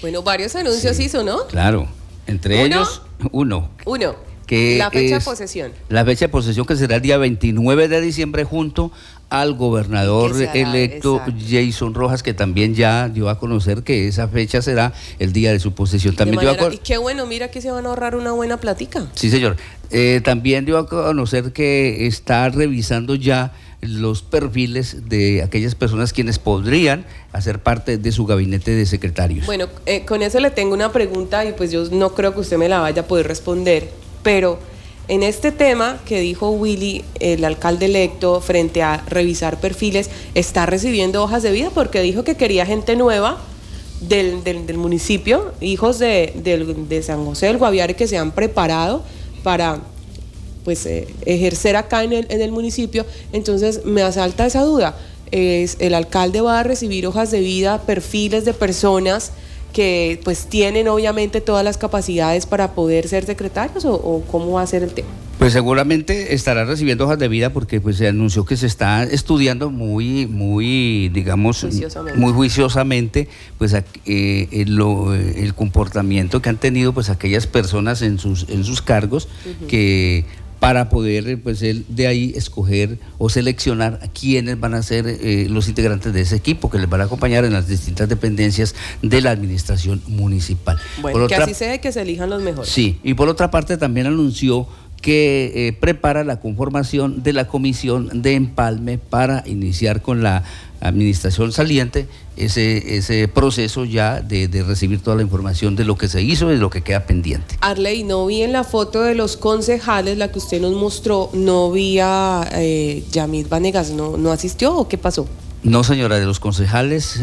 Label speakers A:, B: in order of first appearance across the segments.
A: Bueno, varios anuncios hizo, ¿no?
B: Claro, entre ellos uno. Que
A: la fecha de posesión.
B: La fecha de posesión que será el día 29 de diciembre junto al gobernador electo Jason Rojas, que también ya dio a conocer que esa fecha será el día de su posesión. También
A: y qué bueno, mira que se van a ahorrar una buena platica.
B: Sí, señor. También dio a conocer que está revisando ya los perfiles de aquellas personas quienes podrían hacer parte de su gabinete de secretarios.
A: Bueno, con eso le tengo una pregunta y pues yo no creo que usted me la vaya a poder responder, pero en este tema que dijo Willy, el alcalde electo, frente a revisar perfiles, ¿está recibiendo hojas de vida? Porque dijo que quería gente nueva del municipio, hijos de San José del Guaviare que se han preparado para pues ejercer acá en el municipio. Entonces me asalta esa duda. ¿El alcalde va a recibir hojas de vida, perfiles de personas que pues tienen obviamente todas las capacidades para poder ser secretarios o cómo va a ser el tema?
B: Pues seguramente estará recibiendo hojas de vida porque pues se anunció que se está estudiando muy digamos, muy juiciosamente pues el comportamiento que han tenido pues aquellas personas en sus cargos, que para poder pues él de ahí escoger o seleccionar a quienes van a ser los integrantes de ese equipo que les van a acompañar en las distintas dependencias de la administración municipal.
A: Bueno, que así sea, que se elijan los mejores.
B: Sí, y por otra parte también anunció que prepara la conformación de la comisión de empalme para iniciar con la administración saliente ese proceso ya de recibir toda la información de lo que se hizo y de lo que queda pendiente.
A: Arley, no vi en la foto de los concejales, la que usted nos mostró, no vi a Yamid Vanegas, ¿no asistió o qué pasó?
B: No, señora, de los concejales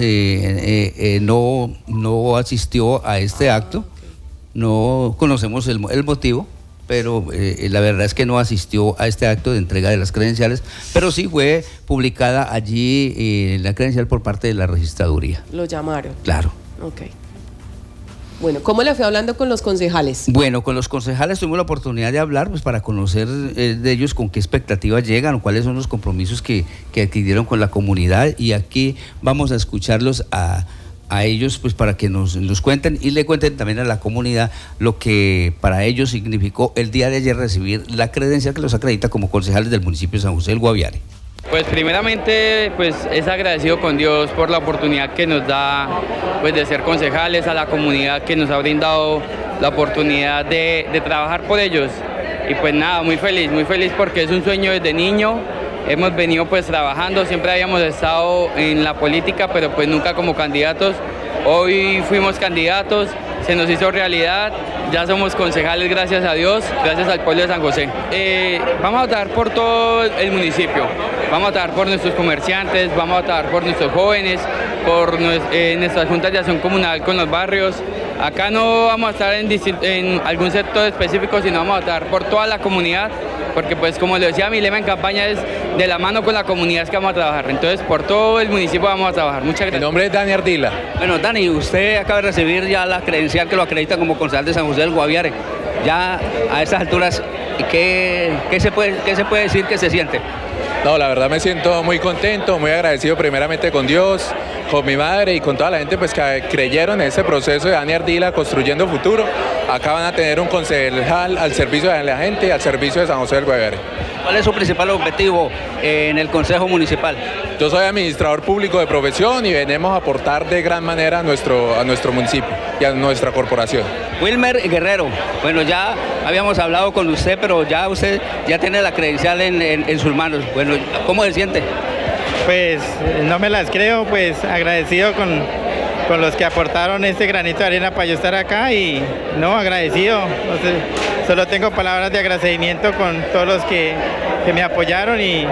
B: no asistió a este acto, no conocemos el motivo, pero la verdad es que no asistió a este acto de entrega de las credenciales, pero sí fue publicada allí la credencial por parte de la registraduría.
A: ¿Lo llamaron?
B: Claro.
A: Ok. Bueno, ¿cómo le fue hablando con los concejales?
B: Bueno, con los concejales tuvimos la oportunidad de hablar pues para conocer de ellos con qué expectativas llegan, o cuáles son los compromisos que adquirieron con la comunidad, y aquí vamos a escucharlos a ellos pues para que nos cuenten y le cuenten también a la comunidad lo que para ellos significó el día de ayer recibir la credencial que los acredita como concejales del municipio de San José del Guaviare.
C: Pues primeramente pues es agradecido con Dios por la oportunidad que nos da pues de ser concejales, a la comunidad que nos ha brindado la oportunidad de trabajar por ellos, y pues nada, muy feliz porque es un sueño desde niño. Hemos venido pues trabajando, siempre habíamos estado en la política, pero pues nunca como candidatos. Hoy fuimos candidatos, se nos hizo realidad, ya somos concejales, gracias a Dios, gracias al pueblo de San José. Vamos a trabajar por todo el municipio, vamos a trabajar por nuestros comerciantes, vamos a trabajar por nuestros jóvenes, por nuestras juntas de acción comunal con los barrios. Acá no vamos a estar en algún sector específico, sino vamos a trabajar por toda la comunidad, porque pues como le decía, mi lema en campaña es de la mano con la comunidad es que vamos a trabajar. Entonces por todo el municipio vamos a trabajar. Muchas gracias.
D: Mi nombre es Dani Ardila.
B: Bueno, Dani, usted acaba de recibir ya la credencial que lo acredita como concejal de San José del Guaviare. Ya a estas alturas, ¿qué se puede decir que se siente?
D: No, la verdad me siento muy contento, muy agradecido primeramente con Dios, con mi madre y con toda la gente pues que creyeron en ese proceso de Dani Ardila construyendo futuro. Acá van a tener un concejal al servicio de la gente, al servicio de San José del Guaviare.
B: ¿Cuál es su principal objetivo en el Consejo Municipal?
D: Yo soy administrador público de profesión y venimos a aportar de gran manera a nuestro municipio y a nuestra corporación.
B: Wilmer Guerrero, bueno, ya habíamos hablado con usted, pero ya usted ya tiene la credencial en sus manos. Bueno, ¿cómo se siente?
E: Pues no me las creo, pues agradecido con los que aportaron este granito de arena para yo estar acá, y no, agradecido. Entonces, solo tengo palabras de agradecimiento con todos los que me apoyaron y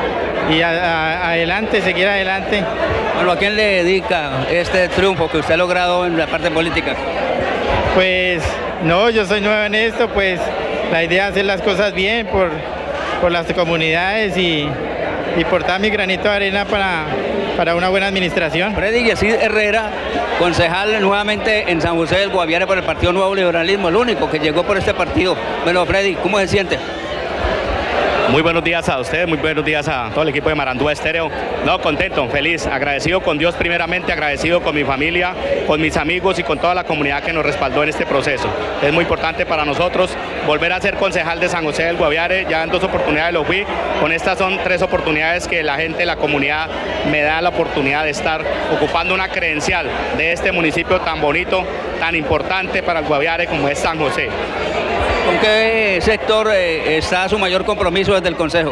E: adelante, seguir adelante.
B: Bueno, ¿a quién le dedica este triunfo que usted ha logrado en la parte política?
E: Pues no, yo soy nuevo en esto, pues la idea es hacer las cosas bien por las comunidades y portar mi granito de arena para una buena administración.
B: Freddy Yesid Herrera, concejal nuevamente en San José del Guaviare por el Partido Nuevo Liberalismo, el único que llegó por este partido. Bueno, Freddy, ¿cómo se siente?
F: Muy buenos días a ustedes, muy buenos días a todo el equipo de Marandúa Estéreo. No, contento, feliz, agradecido con Dios primeramente, agradecido con mi familia, con mis amigos y con toda la comunidad que nos respaldó en este proceso. Es muy importante para nosotros volver a ser concejal de San José del Guaviare. Ya en 2 oportunidades lo fui, con estas son 3 oportunidades que la gente, la comunidad me da la oportunidad de estar ocupando una credencial de este municipio tan bonito, tan importante para el Guaviare como es San José.
B: ¿Con qué sector está su mayor compromiso desde el Consejo?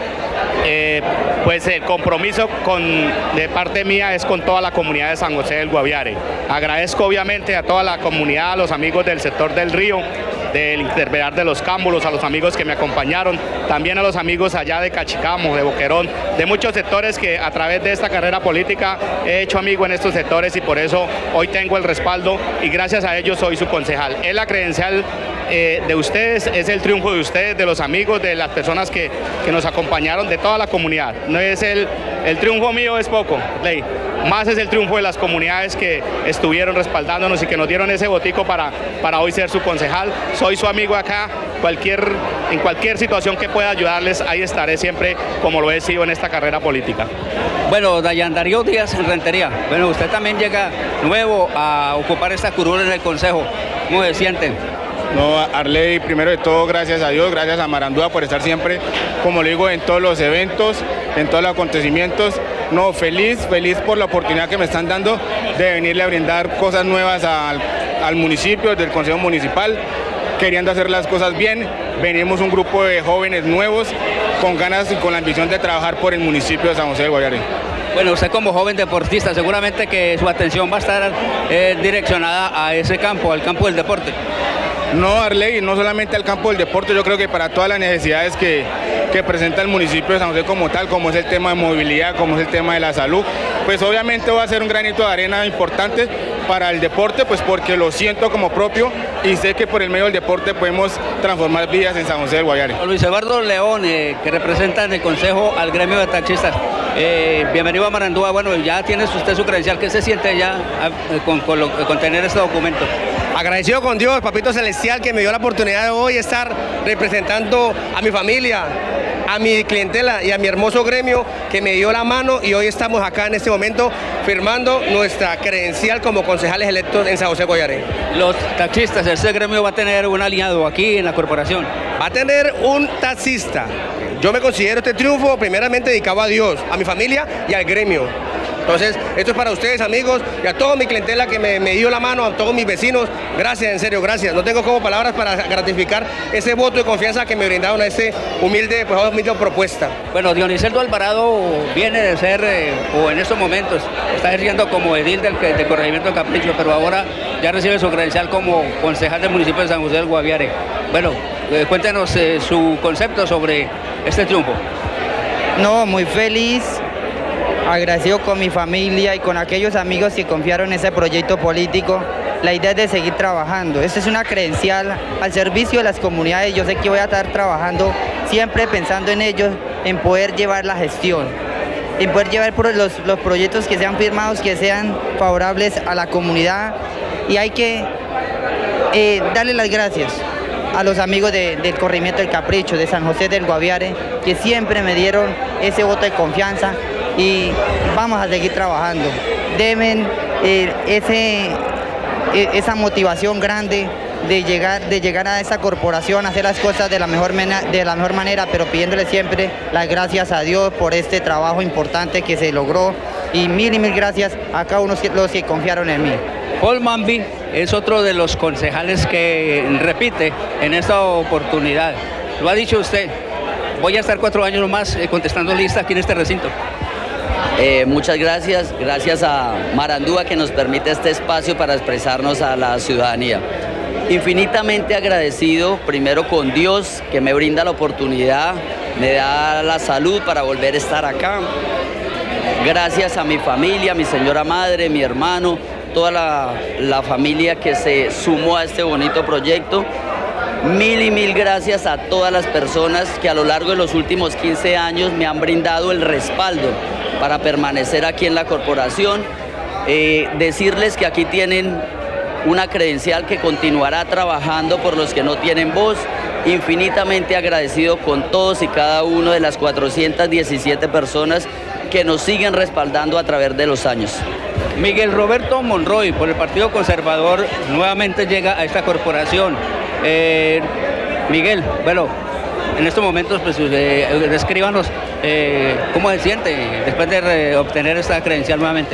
F: Pues el compromiso de parte mía es con toda la comunidad de San José del Guaviare. Agradezco obviamente a toda la comunidad, a los amigos del sector del río, del Intervelar de los Cámbulos, a los amigos que me acompañaron, también a los amigos allá de Cachicamo, de Boquerón, de muchos sectores que a través de esta carrera política he hecho amigo en estos sectores y por eso hoy tengo el respaldo y gracias a ellos soy su concejal. Es la credencial de ustedes, es el triunfo de ustedes, de los amigos, de las personas que nos acompañaron, de toda la comunidad. No es el triunfo mío es poco, Ley. Más es el triunfo de las comunidades que estuvieron respaldándonos y que nos dieron ese botico para hoy ser su concejal. Soy su amigo acá, en cualquier situación que pueda ayudarles, ahí estaré siempre como lo he sido en esta carrera política.
B: Bueno, Dayan Darío Díaz Rentería, bueno, usted también llega nuevo a ocupar esta curul en el Consejo. ¿Cómo se sienten?
G: No, Arley, primero de todo, gracias a Dios, gracias a Marandúa por estar siempre, como le digo, en todos los eventos, en todos los acontecimientos. No, feliz por la oportunidad que me están dando de venirle a brindar cosas nuevas al municipio, del Consejo Municipal, queriendo hacer las cosas bien. Venimos un grupo de jóvenes nuevos, con ganas y con la ambición de trabajar por el municipio de San José del Guaviare.
B: Bueno, usted como joven deportista, seguramente que su atención va a estar direccionada a ese campo, al campo del deporte.
G: No, Arley, no solamente al campo del deporte, yo creo que para todas las necesidades que presenta el municipio de San José como tal, como es el tema de movilidad, como es el tema de la salud, pues obviamente va a ser un granito de arena importante para el deporte, pues porque lo siento como propio y sé que por el medio del deporte podemos transformar vidas en San José del Guaviare.
B: Luis Eduardo León, que representa en el Consejo al gremio de taxistas. Bienvenido a Marandúa. Bueno, ya tiene usted su credencial. ¿Qué se siente ya con tener este documento?
H: Agradecido con Dios, Papito Celestial, que me dio la oportunidad de hoy estar representando a mi familia, a mi clientela y a mi hermoso gremio que me dio la mano y hoy estamos acá en este momento firmando nuestra credencial como concejales electos en San José Guaviare.
B: Los taxistas, ¿este gremio va a tener un aliado aquí en la corporación?
H: Va a tener un taxista. Yo me considero este triunfo primeramente dedicado a Dios, a mi familia y al gremio. Entonces, esto es para ustedes, amigos, y a toda mi clientela que me dio la mano, a todos mis vecinos. Gracias, en serio, gracias. No tengo como palabras para gratificar ese voto de confianza que me brindaron a esta humilde propuesta.
B: Bueno, Dioniseldo Alvarado viene de ser, o en estos momentos, está ejerciendo como edil del corregimiento de Capricho, pero ahora ya recibe su credencial como concejal del municipio de San José del Guaviare. Bueno, cuéntenos su concepto sobre este triunfo.
I: No, muy feliz. Agradecido con mi familia y con aquellos amigos que confiaron en ese proyecto político. La idea es de seguir trabajando. Esta es una credencial al servicio de las comunidades. Yo sé que voy a estar trabajando siempre pensando en ellos, en poder llevar la gestión, en poder llevar los proyectos que sean firmados, que sean favorables a la comunidad. Y hay que darle las gracias a los amigos del corregimiento del Capricho, de San José del Guaviare, que siempre me dieron ese voto de confianza. Y vamos a seguir trabajando. Deben esa motivación grande de llegar a esa corporación, hacer las cosas de la mejor manera, pero pidiéndole siempre las gracias a Dios por este trabajo importante que se logró y mil gracias a cada uno de los que confiaron en mí.
B: Paul Mambi es otro de los concejales que repite en esta oportunidad. Lo ha dicho usted, voy a estar 4 años más contestando lista aquí en este recinto.
J: Muchas gracias, gracias a Marandúa que nos permite este espacio para expresarnos a la ciudadanía. Infinitamente agradecido, primero con Dios que me brinda la oportunidad, me da la salud para volver a estar acá. Gracias a mi familia, mi señora madre, mi hermano, toda la familia que se sumó a este bonito proyecto. Mil gracias a todas las personas que a lo largo de los últimos 15 años me han brindado el respaldo para permanecer aquí en la corporación. Decirles que aquí tienen una credencial que continuará trabajando por los que no tienen voz, infinitamente agradecido con todos y cada uno de las 417 personas que nos siguen respaldando a través de los años.
B: Miguel Roberto Monroy, por el Partido Conservador, nuevamente llega a esta corporación. Miguel, bueno, en estos momentos, pues, descríbanos cómo se siente después de obtener esta credencial nuevamente.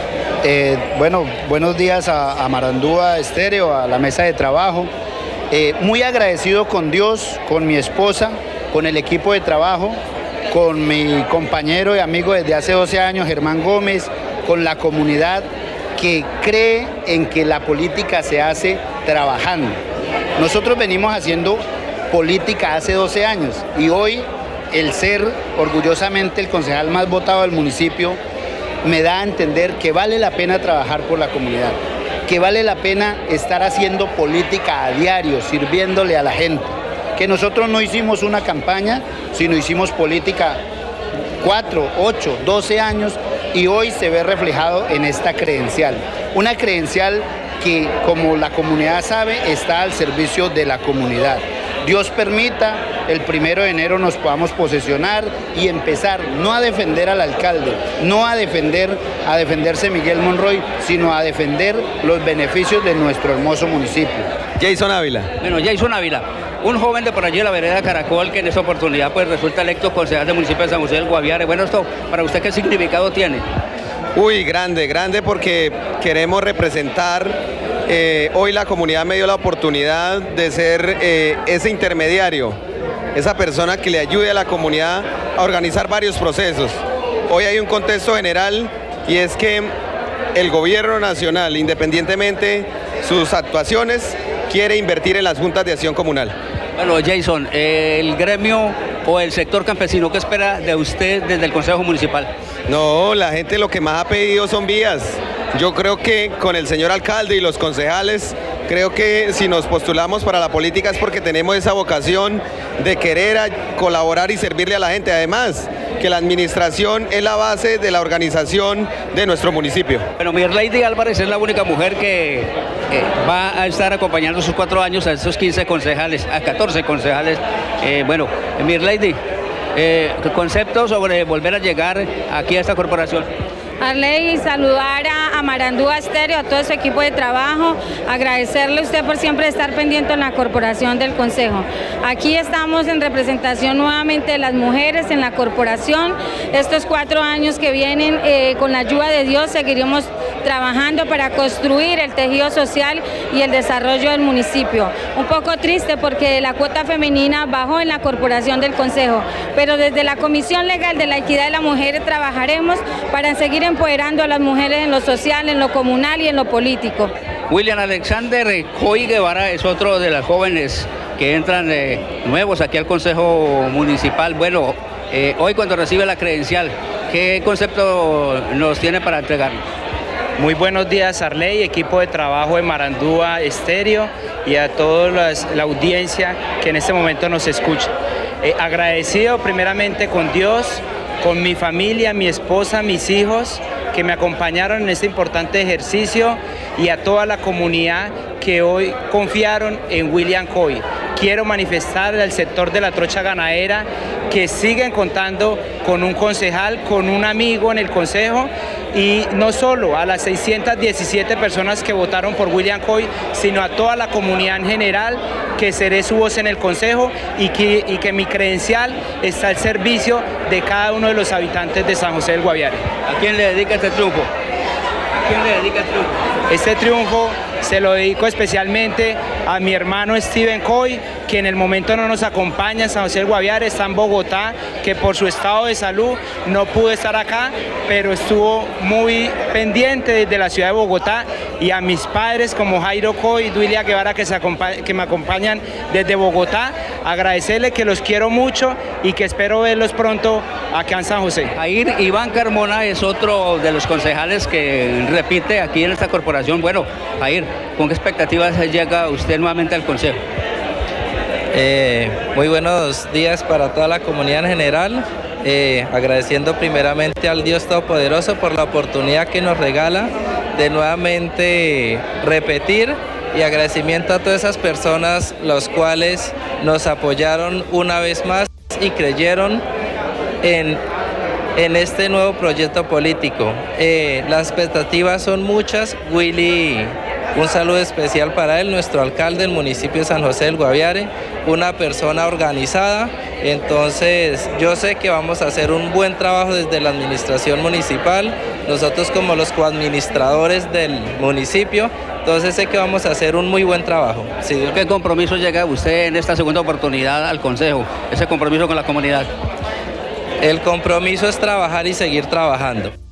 K: Bueno, buenos días a Marandúa Estéreo, a la mesa de trabajo. Muy agradecido con Dios, con mi esposa, con el equipo de trabajo, con mi compañero y amigo desde hace 12 años, Germán Gómez, con la comunidad que cree en que la política se hace trabajando. Nosotros venimos haciendo política hace 12 años y hoy el ser orgullosamente el concejal más votado del municipio me da a entender que vale la pena trabajar por la comunidad, que vale la pena estar haciendo política a diario, sirviéndole a la gente, que nosotros no hicimos una campaña, sino hicimos política 4, 8, 12 años y hoy se ve reflejado en esta credencial. Una credencial que, como la comunidad sabe, está al servicio de la comunidad. Dios permita, el 1 de enero nos podamos posesionar y empezar no a defender al alcalde, no a defenderse Miguel Monroy, sino a defender los beneficios de nuestro hermoso municipio.
L: Jason Ávila.
B: Bueno, Jason Ávila, un joven de por allí de la vereda Caracol que en esta oportunidad pues resulta electo concejal del municipio de San José del Guaviare. Bueno, esto para usted, ¿qué significado tiene?
L: Uy, grande porque queremos representar, hoy la comunidad me dio la oportunidad de ser ese intermediario, esa persona que le ayude a la comunidad a organizar varios procesos. Hoy hay un contexto general y es que el gobierno nacional, independientemente sus actuaciones, quiere invertir en las juntas de acción comunal.
B: Bueno, Jason, el gremio o el sector campesino, ¿qué espera de usted desde el Consejo Municipal?
L: No, la gente lo que más ha pedido son vías. Yo creo que con el señor alcalde y los concejales, creo que si nos postulamos para la política es porque tenemos esa vocación de querer colaborar y servirle a la gente. Además, que la administración es la base de la organización de nuestro municipio.
B: Bueno, Mirlady Álvarez es la única mujer que va a estar acompañando sus 4 años a estos 15 concejales, a 14 concejales. Bueno, Mirlady, conceptos sobre volver a llegar aquí a esta corporación.
M: Arley, saludar a Marandúa Estéreo, a todo su equipo de trabajo, agradecerle a usted por siempre estar pendiente en la corporación del Consejo. Aquí estamos en representación nuevamente de las mujeres en la corporación. Estos 4 años que vienen, con la ayuda de Dios, seguiremos trabajando para construir el tejido social y el desarrollo del municipio. Un poco triste porque la cuota femenina bajó en la corporación del Consejo, pero desde la Comisión Legal de la Equidad de la Mujer trabajaremos para seguir empoderando a las mujeres en lo social, en lo comunal y en lo político.
B: William Alexander Coy Guevara es otro de las jóvenes que entran nuevos aquí al Consejo Municipal. Bueno, hoy cuando recibe la credencial, ¿qué concepto nos tiene para entregarnos?
N: Muy buenos días, Arley, equipo de trabajo de Marandúa Estéreo y a toda la audiencia que en este momento nos escucha. Agradecido primeramente con Dios, con mi familia, mi esposa, mis hijos que me acompañaron en este importante ejercicio y a toda la comunidad que hoy confiaron en William Coy. Quiero manifestar al sector de la trocha ganadera que siguen contando con un concejal, con un amigo en el consejo, y no solo a las 617 personas que votaron por William Coy, sino a toda la comunidad en general, que seré su voz en el consejo y que mi credencial está al servicio de cada uno de los habitantes de San José del Guaviare.
B: ¿A quién le dedica este triunfo? ¿A quién le dedica el triunfo?
N: Este triunfo se lo dedico especialmente a mi hermano Steven Coy, que en el momento no nos acompaña en San José del Guaviare, está en Bogotá, que por su estado de salud no pudo estar acá, pero estuvo muy pendiente desde la ciudad de Bogotá, y a mis padres como Jairo Coy y Duilia Guevara que me acompañan desde Bogotá, agradecerles que los quiero mucho y que espero verlos pronto acá en San José.
B: Jair Iván Carmona es otro de los concejales que repite aquí en esta corporación. Bueno, Jair, ¿con qué expectativas llega usted nuevamente al consejo?
O: Muy buenos días para toda la comunidad en general, agradeciendo primeramente al Dios Todopoderoso por la oportunidad que nos regala de nuevamente repetir y agradecimiento a todas esas personas los cuales nos apoyaron una vez más y creyeron en este nuevo proyecto político. Las expectativas son muchas. Willy, un saludo especial para él, nuestro alcalde del municipio de San José del Guaviare, una persona organizada. Entonces yo sé que vamos a hacer un buen trabajo desde la administración municipal, nosotros como los coadministradores del municipio, entonces sé que vamos a hacer un muy buen trabajo.
B: Sí. ¿Qué compromiso llega usted en esta segunda oportunidad al Consejo, ese compromiso con la comunidad?
O: El compromiso es trabajar y seguir trabajando.